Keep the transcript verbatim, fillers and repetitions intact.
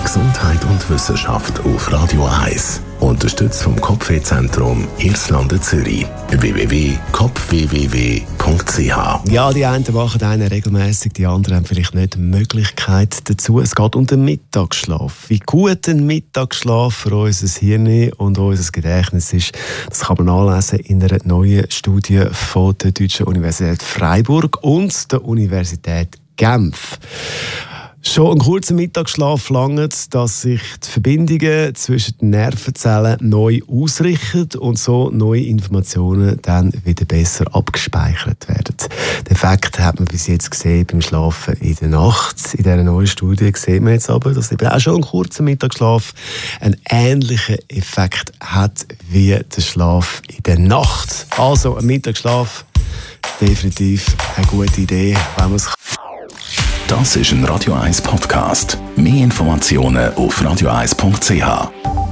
Gesundheit und Wissenschaft auf Radio eins. Unterstützt vom Kopfwehzentrum Irlande Zürich. w w w punkt kopf w w w punkt c h. Ja, die einen machen einen regelmäßig, die anderen haben vielleicht nicht die Möglichkeit dazu. Es geht um den Mittagsschlaf. Wie gut ein Mittagsschlaf für unser Hirn und unser Gedächtnis ist, das kann man nachlesen in einer neuen Studie von der Deutschen Universität Freiburg und der Universität Genf. Schon ein kurzer Mittagsschlaf verlangt, dass sich die Verbindungen zwischen den Nervenzellen neu ausrichten und so neue Informationen dann wieder besser abgespeichert werden. Den Effekt hat man bis jetzt gesehen beim Schlafen in der Nacht. In dieser neuen Studie sehen wir jetzt aber, dass eben auch schon ein kurzer Mittagsschlaf einen ähnlichen Effekt hat wie der Schlaf in der Nacht. Also ein Mittagsschlaf, definitiv eine gute Idee, wenn man es Das ist ein Radio eins Podcast. Mehr Informationen auf radio eins punkt c h.